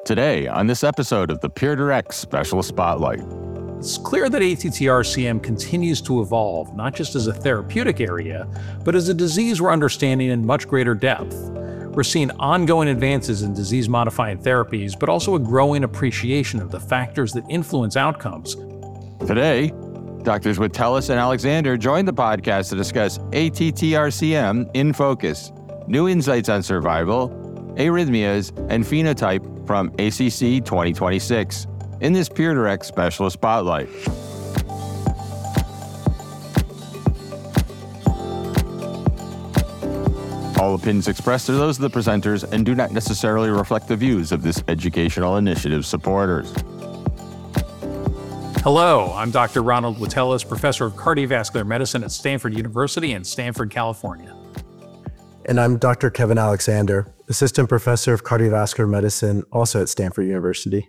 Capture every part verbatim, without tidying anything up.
Today, on this episode of the PeerDirect Special Spotlight. It's clear that A T T R C M continues to evolve, not just as a therapeutic area, but as a disease we're understanding in much greater depth. We're seeing ongoing advances in disease-modifying therapies, but also a growing appreciation of the factors that influence outcomes. Today, Doctors Witteles and Alexander join the podcast to discuss A T T R C M in focus, new insights on survival, arrhythmias, and phenotype from A C C twenty twenty-six in this PeerDirect Special Spotlight. All opinions expressed are those of the presenters and do not necessarily reflect the views of this educational initiative supporters. Hello, I'm Doctor Ronald Witteles, Professor of Cardiovascular Medicine at Stanford University in Stanford, California. And I'm Doctor Kevin Alexander, Assistant Professor of Cardiovascular Medicine, also at Stanford University.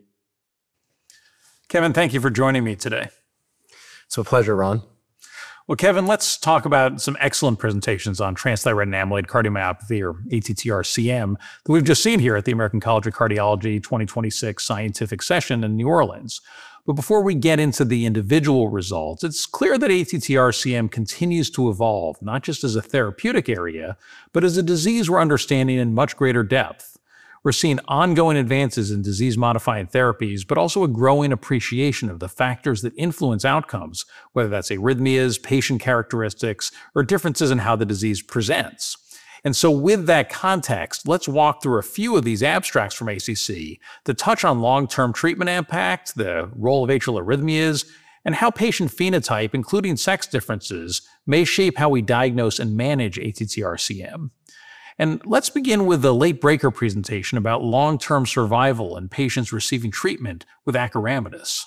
Kevin, thank you for joining me today. It's a pleasure, Ron. Well, Kevin, let's talk about some excellent presentations on transthyretin amyloid cardiomyopathy, or A T T R C M, that we've just seen here at the American College of Cardiology twenty twenty-six scientific session in New Orleans. But before we get into the individual results, it's clear that A T T R C M continues to evolve, not just as a therapeutic area, but as a disease we're understanding in much greater depth. We're seeing ongoing advances in disease-modifying therapies, but also a growing appreciation of the factors that influence outcomes, whether that's arrhythmias, patient characteristics, or differences in how the disease presents. And so with that context, let's walk through a few of these abstracts from A C C that touch on long-term treatment impact, the role of atrial arrhythmias, and how patient phenotype, including sex differences, may shape how we diagnose and manage A T T R C M. And let's begin with the late breaker presentation about long-term survival in patients receiving treatment with acoramidis.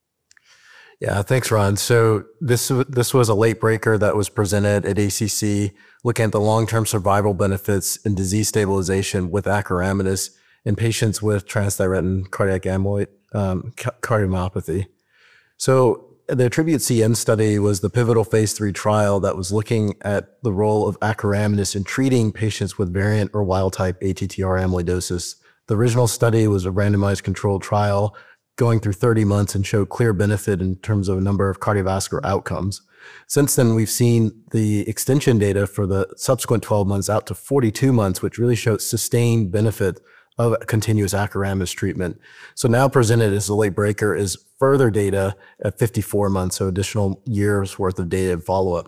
Yeah, thanks, Ron. So this, this was a late breaker that was presented at A C C, looking at the long-term survival benefits in disease stabilization with acoramidis in patients with transthyretin cardiac amyloid um, cardiomyopathy. So the ATTRibute-C M study was the pivotal phase three trial that was looking at the role of acoramidis in treating patients with variant or wild-type A T T R amyloidosis. The original study was a randomized controlled trial going through thirty months and showed clear benefit in terms of a number of cardiovascular outcomes. Since then, we've seen the extension data for the subsequent twelve months out to forty-two months, which really showed sustained benefit of continuous acoramidis treatment. So now presented as a late breaker is further data at fifty-four months, so additional years worth of data and follow-up.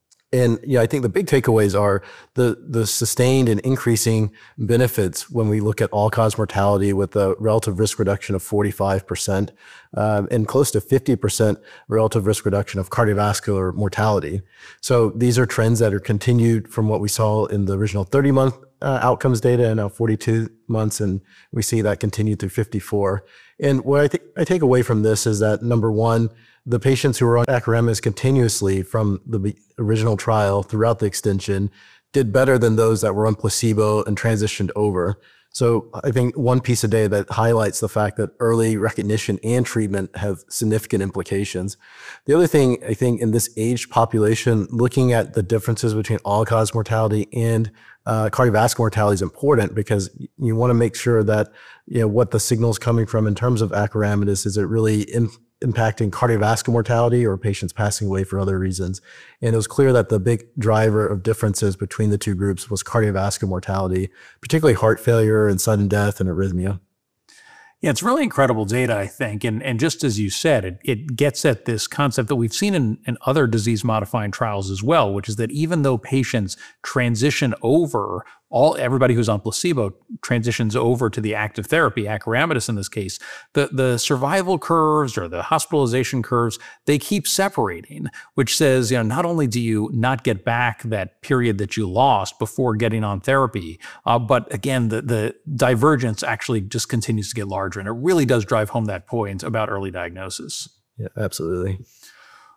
And yeah, I think the big takeaways are the, the sustained and increasing benefits when we look at all-cause mortality with a relative risk reduction of forty-five percent um, and close to fifty percent relative risk reduction of cardiovascular mortality. So these are trends that are continued from what we saw in the original thirty-month uh, outcomes data and now forty-two months, and we see that continue through fifty-four. And what I, th- I take away from this is that, number one, the patients who were on acoramidis continuously from the original trial throughout the extension did better than those that were on placebo and transitioned over. So I think one piece of data that highlights the fact that early recognition and treatment have significant implications. The other thing, I think, in this aged population, looking at the differences between all-cause mortality and uh, cardiovascular mortality is important because you want to make sure that, you know, what the signal is coming from in terms of acoramidis, is it really in, impacting cardiovascular mortality or patients passing away for other reasons. And it was clear that the big driver of differences between the two groups was cardiovascular mortality, particularly heart failure and sudden death and arrhythmia. Yeah, it's really incredible data, I think. And, and just as you said, it, it gets at this concept that we've seen in, in other disease-modifying trials as well, which is that even though patients transition over, all everybody who's on placebo transitions over to the active therapy, acoramidis in this case, the, the survival curves or the hospitalization curves, they keep separating, which says, you know, not only do you not get back that period that you lost before getting on therapy, uh, but again, the, the divergence actually just continues to get larger. And it really does drive home that point about early diagnosis. Yeah, absolutely.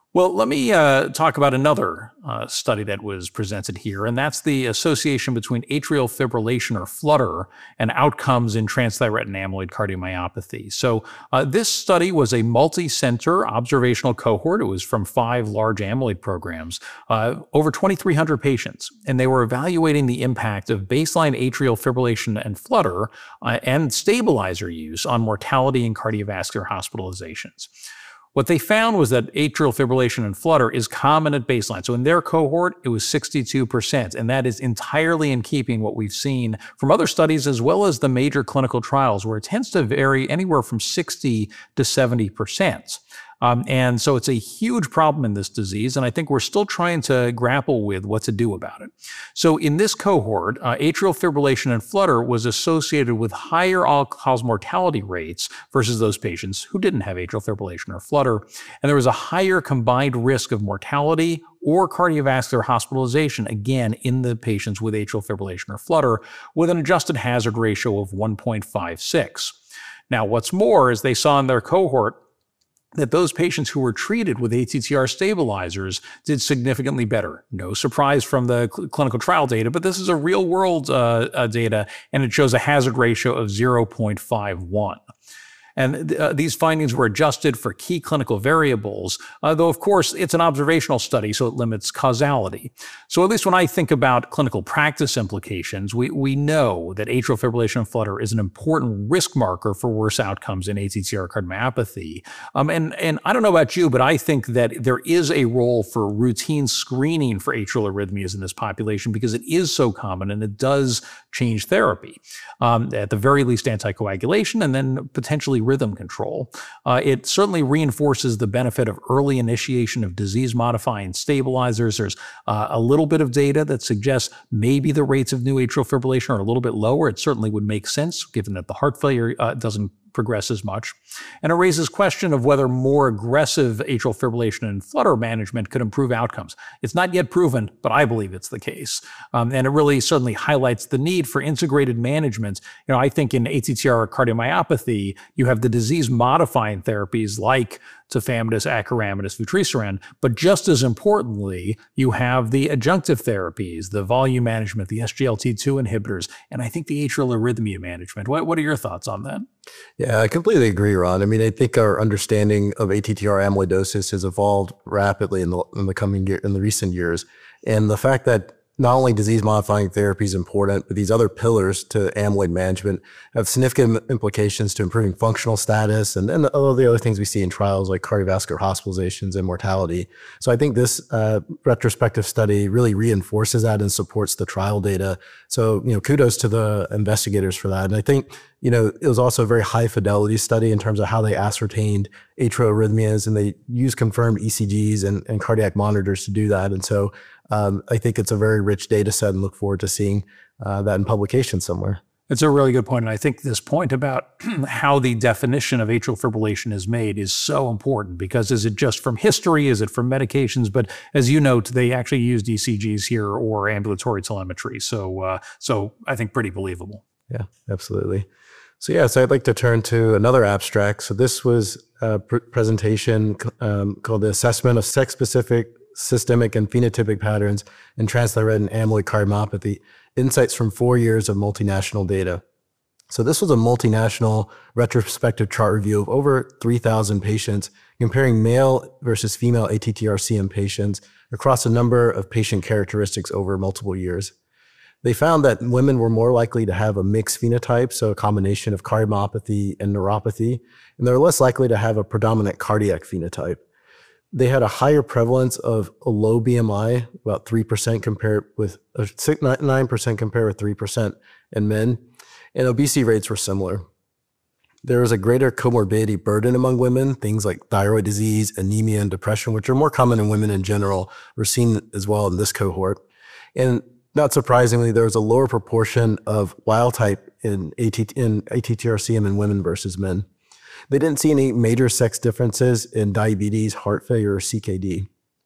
Well, let me uh, talk about another uh, study that was presented here, and that's the association between atrial fibrillation or flutter and outcomes in transthyretin amyloid cardiomyopathy. So uh, this study was a multi-center observational cohort. It was from five large amyloid programs, uh, over twenty-three hundred patients, and they were evaluating the impact of baseline atrial fibrillation and flutter uh, and stabilizer use on mortality and cardiovascular hospitalizations. What they found was that atrial fibrillation and flutter is common at baseline. So in their cohort, it was sixty-two percent, and that is entirely in keeping what we've seen from other studies as well as the major clinical trials, where it tends to vary anywhere from sixty to seventy percent. Um, and so it's a huge problem in this disease, and I think we're still trying to grapple with what to do about it. So in this cohort, uh, atrial fibrillation and flutter was associated with higher all-cause mortality rates versus those patients who didn't have atrial fibrillation or flutter, and there was a higher combined risk of mortality or cardiovascular hospitalization, again, in the patients with atrial fibrillation or flutter, with an adjusted hazard ratio of one point five six. Now, what's more is they saw in their cohort that those patients who were treated with A T T R stabilizers did significantly better. No surprise from the cl- clinical trial data, but this is a real world uh, uh, data, and it shows a hazard ratio of zero point five one. And th- uh, these findings were adjusted for key clinical variables, uh, though, of course, it's an observational study, so it limits causality. So at least when I think about clinical practice implications, we, we know that atrial fibrillation and flutter is an important risk marker for worse outcomes in A T T R cardiomyopathy. Um, and, and I don't know about you, but I think that there is a role for routine screening for atrial arrhythmias in this population because it is so common and it does change therapy. Um, at the very least, anticoagulation and then potentially rhythm control. Uh, it certainly reinforces the benefit of early initiation of disease-modifying stabilizers. There's uh, a little bit of data that suggests maybe the rates of new atrial fibrillation are a little bit lower. It certainly would make sense given that the heart failure uh, doesn't progress as much. And it raises question of whether more aggressive atrial fibrillation and flutter management could improve outcomes. It's not yet proven, but I believe it's the case. Um, and it really certainly highlights the need for integrated management. You know, I think in A T T R cardiomyopathy, you have the disease-modifying therapies like tafamidis, acoramidis, vutrisiran, but just as importantly, you have the adjunctive therapies, the volume management, the S G L T two inhibitors, and I think the atrial arrhythmia management. What, what are your thoughts on that? Yeah, I completely agree, Ron. I mean, I think our understanding of A T T R amyloidosis has evolved rapidly in the in the coming year, in the recent years, and the fact that not only disease-modifying therapy is important, but these other pillars to amyloid management have significant implications to improving functional status and, and all the other things we see in trials like cardiovascular hospitalizations and mortality. So I think this uh, retrospective study really reinforces that and supports the trial data. So, you know, kudos to the investigators for that. And I think, you know, it was also a very high fidelity study in terms of how they ascertained atrial arrhythmias, and they used confirmed E C Gs and, and cardiac monitors to do that. And so um, I think it's a very rich data set and look forward to seeing uh, that in publication somewhere. It's a really good point. And I think this point about how the definition of atrial fibrillation is made is so important, because is it just from history? Is it from medications? But as you note, they actually used E C Gs here or ambulatory telemetry. So, uh, so I think pretty believable. Yeah, absolutely. So yeah, so I'd like to turn to another abstract. So this was a pr- presentation um, called The Assessment of Sex-Specific Systemic and Phenotypic Patterns in Transthyretin Amyloid Cardiomyopathy, Insights from Four Years of Multinational Data. So this was a multinational retrospective chart review of over three thousand patients, comparing male versus female A T T R C M patients across a number of patient characteristics over multiple years. They found that women were more likely to have a mixed phenotype, so a combination of cardiomyopathy and neuropathy, and they're less likely to have a predominant cardiac phenotype. They had a higher prevalence of a low B M I, about three percent compared with uh, nine percent compared with three percent in men, and obesity rates were similar. There was a greater comorbidity burden among women. Things like thyroid disease, anemia, and depression, which are more common in women in general, were seen as well in this cohort. And not surprisingly, there was a lower proportion of wild type in A T T R C M in women versus men. They didn't see any major sex differences in diabetes, heart failure, or C K D.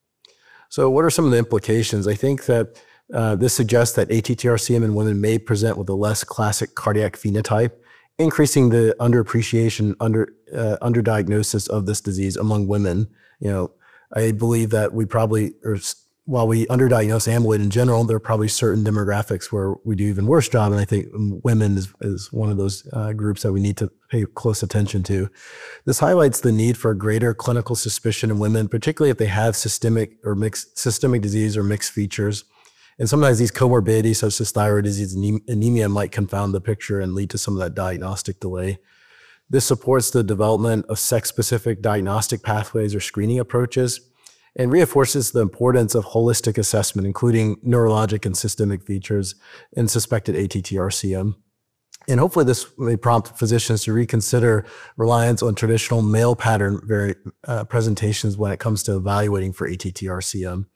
So what are some of the implications? I think that uh, this suggests that A T T R C M in women may present with a less classic cardiac phenotype, increasing the underappreciation, under uh, underdiagnosis of this disease among women. You know, I believe that we probably, or while we underdiagnose amyloid in general, there are probably certain demographics where we do even worse job. And I think women is, is one of those uh, groups that we need to pay close attention to. This highlights the need for greater clinical suspicion in women, particularly if they have systemic or mixed systemic disease or mixed features. And sometimes these comorbidities such as thyroid disease and anemia might confound the picture and lead to some of that diagnostic delay. This supports the development of sex-specific diagnostic pathways or screening approaches and reinforces the importance of holistic assessment, including neurologic and systemic features in suspected A T T R C M. And hopefully this may prompt physicians to reconsider reliance on traditional male pattern vari- uh, presentations when it comes to evaluating for A T T R C M.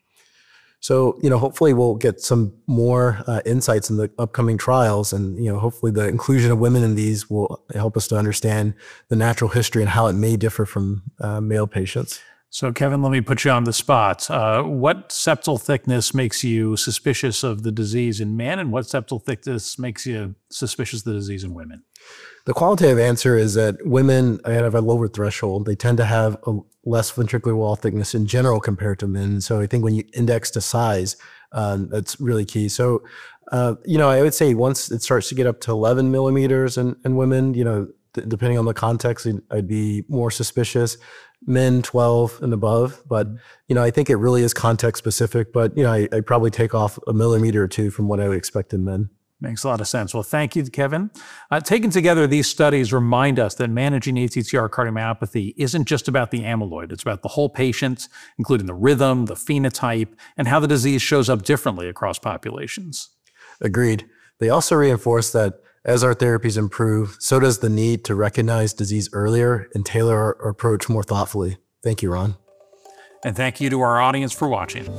So, you know, hopefully we'll get some more uh, insights in the upcoming trials, and, you know, hopefully the inclusion of women in these will help us to understand the natural history and how it may differ from uh, male patients. So, Kevin, let me put you on the spot. Uh, what septal thickness makes you suspicious of the disease in men, and what septal thickness makes you suspicious of the disease in women? The qualitative answer is that women have a lower threshold. They tend to have a less ventricular wall thickness in general compared to men. So I think when you index to size, um, that's really key. So, uh, you know, I would say once it starts to get up to eleven millimeters in, in women, you know, th- depending on the context, I'd, I'd be more suspicious. Men, twelve and above. But, you know, I think it really is context specific. But, you know, I, I'd probably take off a millimeter or two from what I would expect in men. Makes a lot of sense. Well, thank you, Kevin. Uh, taken together, these studies remind us that managing A T T R cardiomyopathy isn't just about the amyloid. It's about the whole patient, including the rhythm, the phenotype, and how the disease shows up differently across populations. Agreed. They also reinforce that as our therapies improve, so does the need to recognize disease earlier and tailor our, our approach more thoughtfully. Thank you, Ron. And thank you to our audience for watching.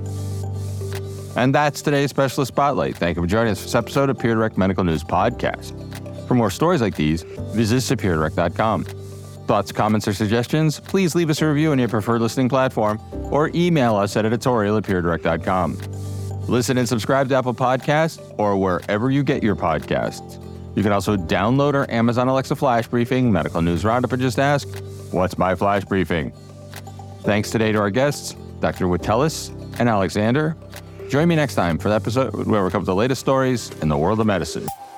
And that's today's Specialist Spotlight. Thank you for joining us for this episode of PeerDirect Medical News Podcast. For more stories like these, visit superior direct dot com. Thoughts, comments, or suggestions, please leave us a review on your preferred listening platform or email us at editorial at peer direct dot com. Listen and subscribe to Apple Podcasts or wherever you get your podcasts. You can also download our Amazon Alexa Flash Briefing, Medical News Roundup, and just ask, what's my Flash Briefing? Thanks today to our guests, Doctor Witteles and Alexander. Join me next time for the episode where we cover the latest stories in the world of medicine.